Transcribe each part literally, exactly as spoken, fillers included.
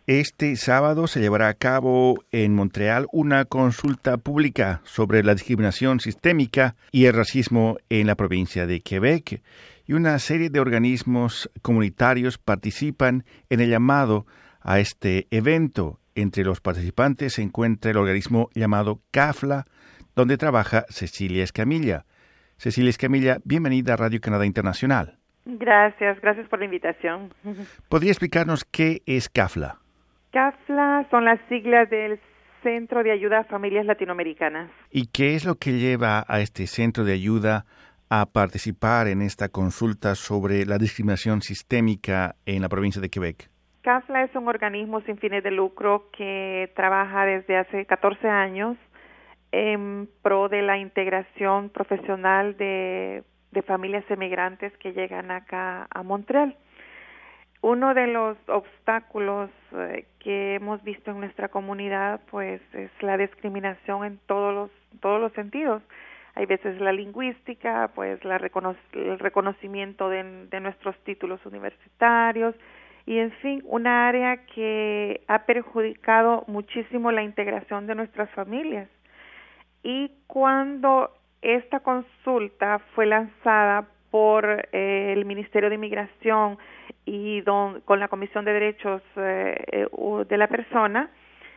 Este sábado se llevará a cabo en Montreal una consulta pública sobre la discriminación sistémica y el racismo en la provincia de Quebec, y una serie de organismos comunitarios participan en el llamado a este evento. Entre los participantes se encuentra el organismo llamado CAFLA, donde trabaja Cecilia Escamilla. Cecilia Escamilla, bienvenida a Radio Canadá Internacional. Gracias, gracias por la invitación. ¿Podría explicarnos qué es CAFLA? CAFLA son las siglas del Centro de Ayuda a Familias Latinoamericanas. ¿Y qué es lo que lleva a este centro de ayuda a participar en esta consulta sobre la discriminación sistémica en la provincia de Quebec? CAFLA es un organismo sin fines de lucro que trabaja desde hace catorce años en pro de la integración profesional de, de familias emigrantes que llegan acá a Montreal. Uno de los obstáculos eh, que hemos visto en nuestra comunidad, pues, es la discriminación en todos los todos los sentidos. Hay veces la lingüística, pues, la recono- el reconocimiento de, de nuestros títulos universitarios y, en fin, una área que ha perjudicado muchísimo la integración de nuestras familias. Y cuando esta consulta fue lanzada por eh, el Ministerio de Inmigración y don, con la Comisión de Derechos eh, de la Persona,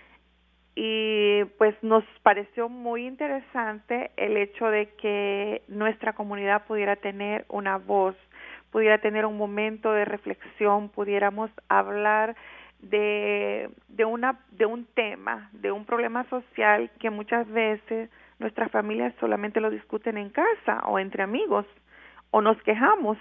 y pues nos pareció muy interesante el hecho de que nuestra comunidad pudiera tener una voz, pudiera tener un momento de reflexión, pudiéramos hablar de, de, una, de un tema, de un problema social que muchas veces nuestras familias solamente lo discuten en casa o entre amigos, o nos quejamos,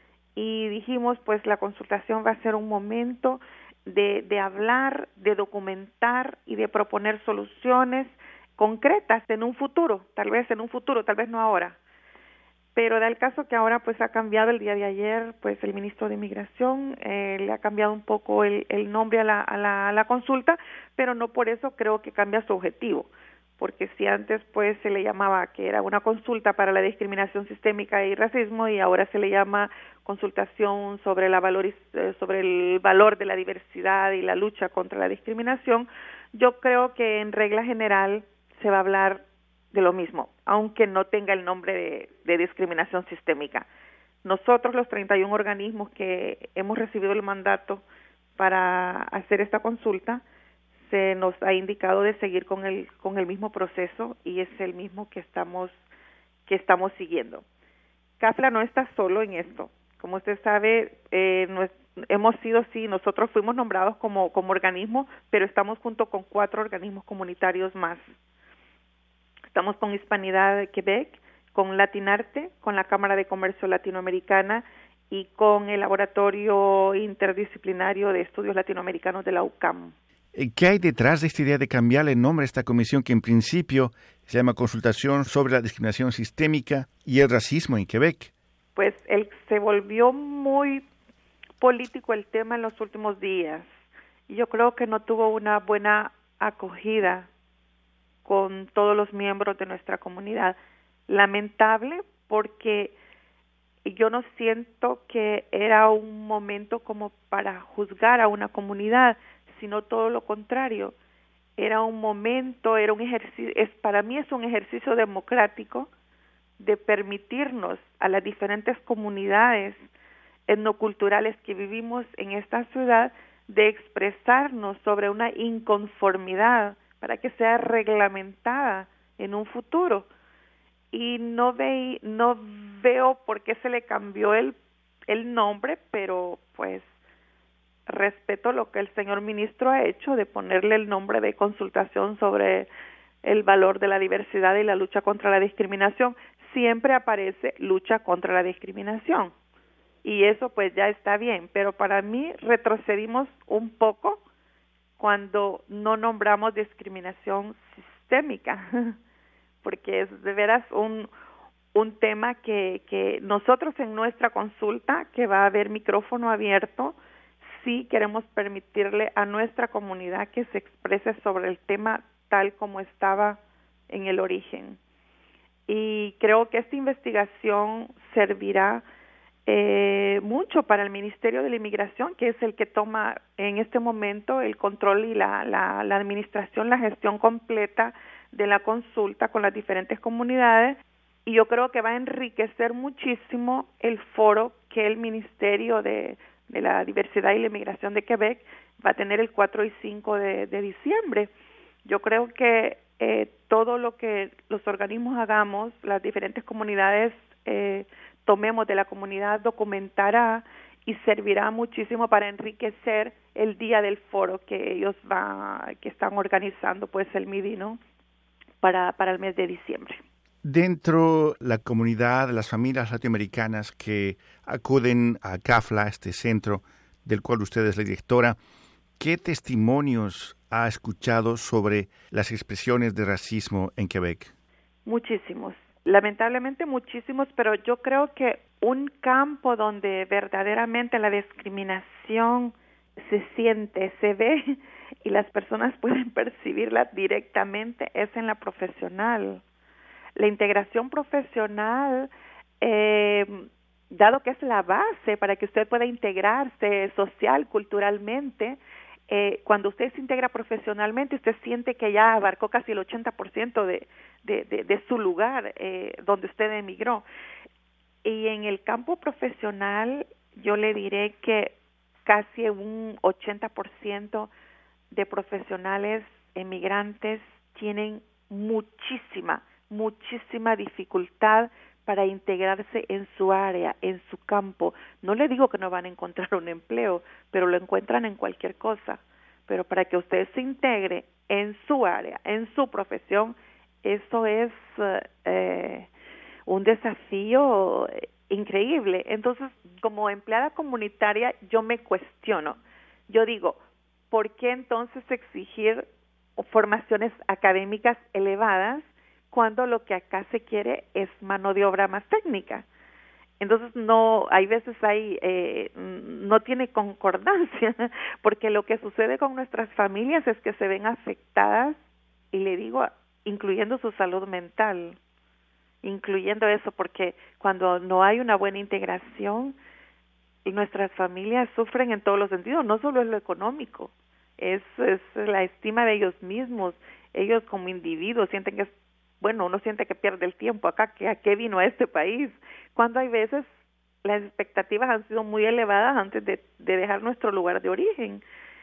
y dijimos, pues la consultación va a ser un momento de, de hablar, de documentar y de proponer soluciones concretas en un futuro, tal vez en un futuro, tal vez no ahora. Pero da el caso que ahora pues ha cambiado el día de ayer, pues el ministro de Inmigración eh, le ha cambiado un poco el, el nombre a la, a, la, a la consulta, pero no por eso creo que cambia su objetivo. Porque si antes pues se le llamaba que era una consulta para la discriminación sistémica y racismo, y ahora se le llama consultación sobre la valor, sobre el valor de la diversidad y la lucha contra la discriminación, yo creo que en regla general se va a hablar de lo mismo, aunque no tenga el nombre de, de discriminación sistémica. Nosotros, los treinta y uno organismos que hemos recibido el mandato para hacer esta consulta, se nos ha indicado de seguir con el con el mismo proceso, y es el mismo que estamos que estamos siguiendo. CAFLA no está solo en esto. Como usted sabe, eh, nos, hemos sido, sí, nosotros fuimos nombrados como como organismo, pero estamos junto con cuatro organismos comunitarios más. Estamos con Hispanidad de Quebec, con Latinarte, con la Cámara de Comercio Latinoamericana y con el Laboratorio Interdisciplinario de Estudios Latinoamericanos de la U Q A M. ¿Qué hay detrás de esta idea de cambiarle el nombre a esta comisión que en principio se llama Consultación sobre la Discriminación Sistémica y el Racismo en Quebec? Pues él se volvió muy político el tema en los últimos días, y yo creo que no tuvo una buena acogida con todos los miembros de nuestra comunidad. Lamentable, porque yo no siento que era un momento como para juzgar a una comunidad, sino todo lo contrario. Era un momento, era un ejercicio, es, para mí es un ejercicio democrático de permitirnos a las diferentes comunidades etnoculturales que vivimos en esta ciudad de expresarnos sobre una inconformidad para que sea reglamentada en un futuro. Y no, ve, no veo por qué se le cambió el, el nombre, pero pues respeto lo que el señor ministro ha hecho de ponerle el nombre de consultación sobre el valor de la diversidad y la lucha contra la discriminación. Siempre aparece lucha contra la discriminación, y eso pues ya está bien, pero para mí retrocedimos un poco cuando no nombramos discriminación sistémica, porque es de veras un un tema que, que nosotros en nuestra consulta, que va a haber micrófono abierto, sí queremos permitirle a nuestra comunidad que se exprese sobre el tema tal como estaba en el origen. Y creo que esta investigación servirá eh, mucho para el Ministerio de la Inmigración, que es el que toma en este momento el control y la, la, la administración, la gestión completa de la consulta con las diferentes comunidades, y yo creo que va a enriquecer muchísimo el foro que el Ministerio de, de la Diversidad y la Inmigración de Quebec va a tener el cuatro y cinco de, de diciembre. Yo creo que eh, todo lo que los organismos hagamos, las diferentes comunidades eh, tomemos de la comunidad, documentará y servirá muchísimo para enriquecer el día del foro que ellos va, que están organizando, pues el M I D I, ¿no? Para, para el mes de diciembre. Dentro de la comunidad de las familias latinoamericanas que acuden a C A F L A, este centro del cual usted es la directora, ¿qué testimonios ha escuchado sobre las expresiones de racismo en Quebec? Muchísimos, lamentablemente muchísimos, pero yo creo que un campo donde verdaderamente la discriminación se siente, se ve y las personas pueden percibirla directamente es en la profesional. La integración profesional, eh, dado que es la base para que usted pueda integrarse social, culturalmente, eh, cuando usted se integra profesionalmente, usted siente que ya abarcó casi el ochenta por ciento de, de, de, de su lugar eh, donde usted emigró. Y en el campo profesional, yo le diré que casi un ochenta por ciento de profesionales emigrantes tienen muchísima, muchísima dificultad para integrarse en su área, en su campo. No le digo que no van a encontrar un empleo, pero lo encuentran en cualquier cosa. Pero para que usted se integre en su área, en su profesión, eso es eh, un desafío increíble. Entonces, como empleada comunitaria, yo me cuestiono. Yo digo, ¿por qué entonces exigir formaciones académicas elevadas cuando lo que acá se quiere es mano de obra más técnica? Entonces, no, hay veces hay, eh, no tiene concordancia, porque lo que sucede con nuestras familias es que se ven afectadas, y le digo, incluyendo su salud mental, incluyendo eso, porque cuando no hay una buena integración, nuestras familias sufren en todos los sentidos, no solo es lo económico, es, es la estima de ellos mismos, ellos como individuos sienten que es, bueno, uno siente que pierde el tiempo acá, que a qué vino a este país, cuando hay veces las expectativas han sido muy elevadas antes de, de dejar nuestro lugar de origen.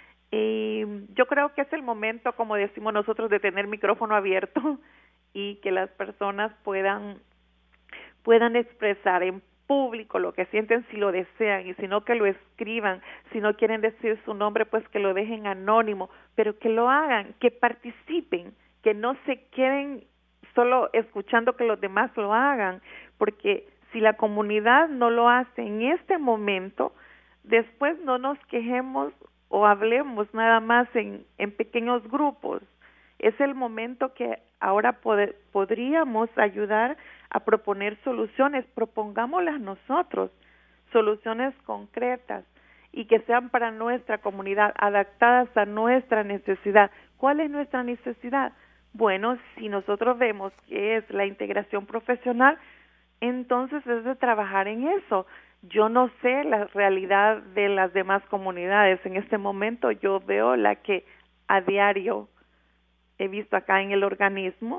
Y yo creo que es el momento, como decimos nosotros, de tener micrófono abierto y que las personas puedan puedan expresar en público lo que sienten si lo desean, y si no, que lo escriban. Si no quieren decir su nombre, pues que lo dejen anónimo, pero que lo hagan, que participen, que no se queden solo escuchando que los demás lo hagan, porque si la comunidad no lo hace en este momento, después no nos quejemos o hablemos nada más en, en pequeños grupos. Es el momento que ahora poder, podríamos ayudar a proponer soluciones, propongámoslas nosotros, soluciones concretas y que sean para nuestra comunidad, adaptadas a nuestra necesidad. ¿Cuál es nuestra necesidad? Bueno, si nosotros vemos que es la integración profesional, entonces es de trabajar en eso. Yo no sé la realidad de las demás comunidades. En este momento yo veo la que a diario he visto acá en el organismo,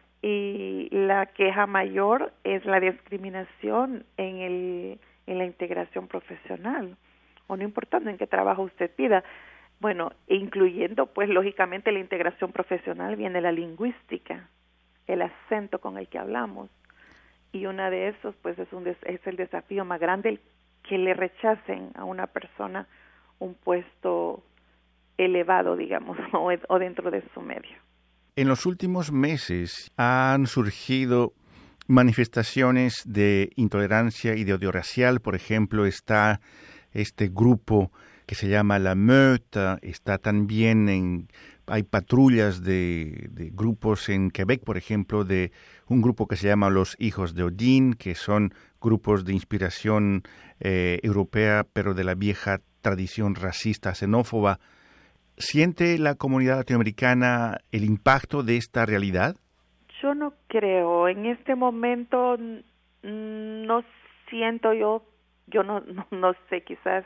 y la queja mayor es la discriminación en el en la integración profesional, o no importando en qué trabajo usted pida. Bueno, incluyendo, pues, lógicamente la integración profesional viene la lingüística, el acento con el que hablamos, y una de esos, pues, es un des- es el desafío más grande, el que le rechacen a una persona un puesto elevado, digamos, o, o dentro de su medio. En los últimos meses han surgido manifestaciones de intolerancia y de odio racial. Por ejemplo, está este grupo que se llama La Meute, está también en, hay patrullas de, de grupos en Quebec, por ejemplo, de un grupo que se llama Los Hijos de Odín, que son grupos de inspiración eh, europea, pero de la vieja tradición racista, xenófoba. ¿Siente la comunidad latinoamericana el impacto de esta realidad? Yo no creo. En este momento no siento yo yo no, no, no sé, quizás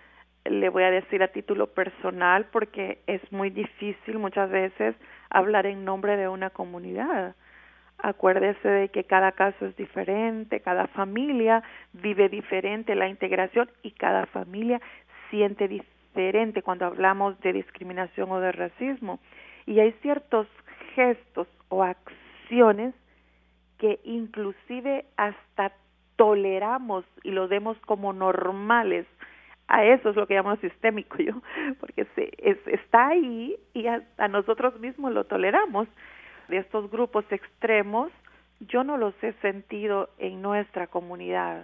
le voy a decir a título personal, porque es muy difícil muchas veces hablar en nombre de una comunidad. Acuérdese de que cada caso es diferente, cada familia vive diferente la integración y cada familia siente diferente cuando hablamos de discriminación o de racismo. Y hay ciertos gestos o acciones que inclusive hasta toleramos y lo vemos como normales. A eso es lo que llamo sistémico yo, porque se, es, está ahí y a, a nosotros mismos lo toleramos. De estos grupos extremos, yo no los he sentido en nuestra comunidad,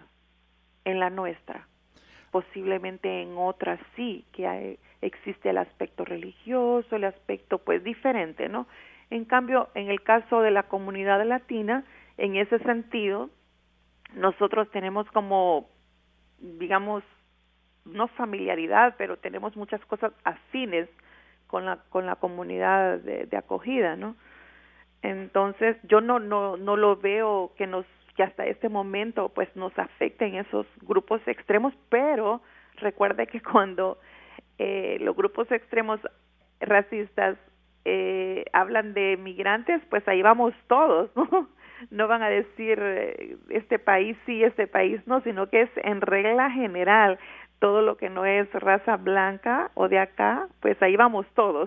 en la nuestra. Posiblemente en otras sí, que hay, existe el aspecto religioso, el aspecto pues diferente, ¿no? En cambio, en el caso de la comunidad latina, en ese sentido, nosotros tenemos como, digamos, no familiaridad, pero tenemos muchas cosas afines con la con la comunidad de, de acogida, ¿no? Entonces, yo no no no lo veo que nos que hasta este momento pues nos afecten esos grupos extremos, pero recuerde que cuando eh, los grupos extremos racistas eh, hablan de migrantes, pues ahí vamos todos, ¿no? No van a decir eh, este país sí, este país no, sino que es en regla general. Todo lo que no es raza blanca o de acá, pues ahí vamos todos.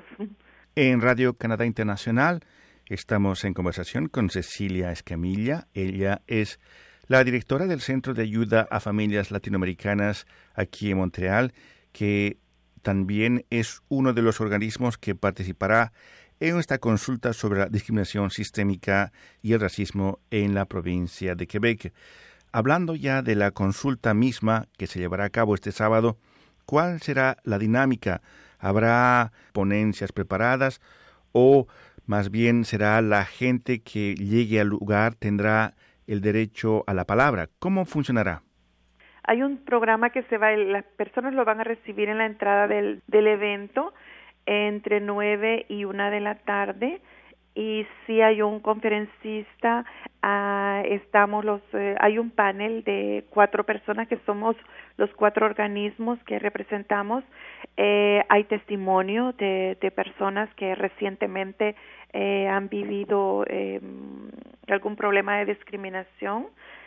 En Radio Canadá Internacional estamos en conversación con Cecilia Escamilla. Ella es la directora del Centro de Ayuda a Familias Latinoamericanas aquí en Montreal, que también es uno de los organismos que participará en esta consulta sobre la discriminación sistémica y el racismo en la provincia de Quebec. Hablando ya de la consulta misma que se llevará a cabo este sábado, ¿cuál será la dinámica? ¿Habrá ponencias preparadas o más bien será la gente que llegue al lugar tendrá el derecho a la palabra? ¿Cómo funcionará? Hay un programa que se va, las personas lo van a recibir en la entrada del, del evento entre nueve y una de la tarde. Y sí hay un conferencista, uh, estamos los, eh, hay un panel de cuatro personas que somos los cuatro organismos que representamos. Eh, hay testimonio de, de personas que recientemente eh, han vivido eh, algún problema de discriminación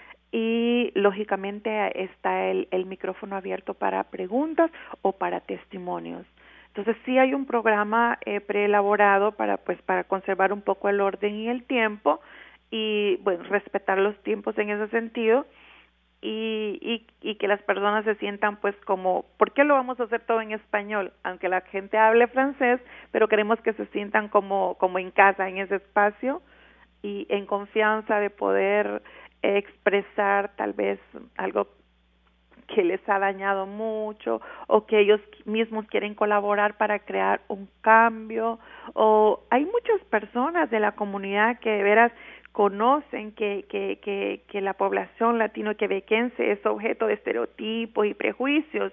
y lógicamente está el, el micrófono abierto para preguntas o para testimonios. Entonces sí hay un programa eh, preelaborado para pues para conservar un poco el orden y el tiempo y bueno respetar los tiempos en ese sentido y, y y que las personas se sientan pues como ¿por qué lo vamos a hacer todo en español? Aunque la gente hable francés, pero queremos que se sientan como como en casa en ese espacio y en confianza de poder eh, expresar tal vez algo que les ha dañado mucho o que ellos mismos quieren colaborar para crear un cambio. O hay muchas personas de la comunidad que de veras conocen que, que, que, que la población latino-quebequense es objeto de estereotipos y prejuicios,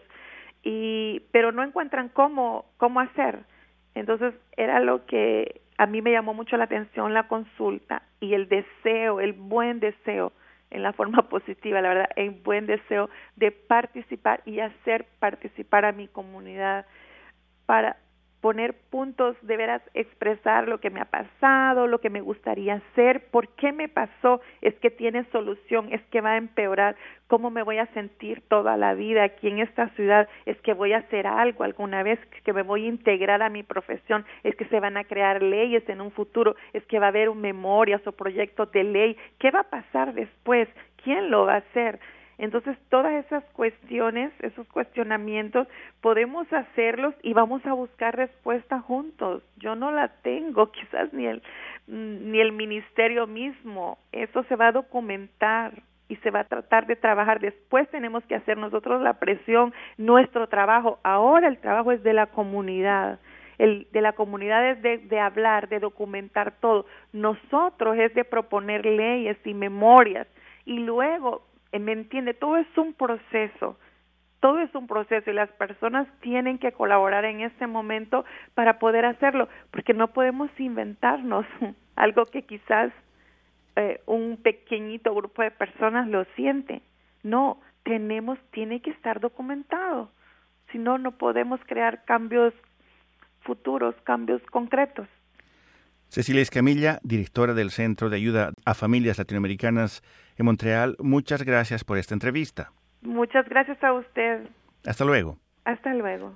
y pero no encuentran cómo, cómo hacer. Entonces era lo que a mí me llamó mucho la atención la consulta y el deseo, el buen deseo, en la forma positiva, la verdad, en buen deseo de participar y hacer participar a mi comunidad para poner puntos, de veras expresar lo que me ha pasado, lo que me gustaría hacer, por qué me pasó, es que tiene solución, es que va a empeorar, cómo me voy a sentir toda la vida aquí en esta ciudad, es que voy a hacer algo alguna vez, que me voy a integrar a mi profesión, es que se van a crear leyes en un futuro, es que va a haber memorias o proyectos de ley, ¿qué va a pasar después? ¿Quién lo va a hacer? Entonces, todas esas cuestiones, esos cuestionamientos, podemos hacerlos y vamos a buscar respuesta juntos. Yo no la tengo, quizás ni el, ni el ministerio mismo. Eso se va a documentar y se va a tratar de trabajar. Después tenemos que hacer nosotros la presión, nuestro trabajo. Ahora el trabajo es de la comunidad. El de la comunidad es de, de hablar, de documentar todo. Nosotros es de proponer leyes y memorias. Y luego, ¿me entiende? Todo es un proceso, todo es un proceso y las personas tienen que colaborar en este momento para poder hacerlo, porque no podemos inventarnos algo que quizás eh, un pequeñito grupo de personas lo siente. No, tenemos, tiene que estar documentado. Si no, no podemos crear cambios futuros, cambios concretos. Cecilia Escamilla, directora del Centro de Ayuda a Familias Latinoamericanas en Montreal, muchas gracias por esta entrevista. Muchas gracias a usted. Hasta luego. Hasta luego.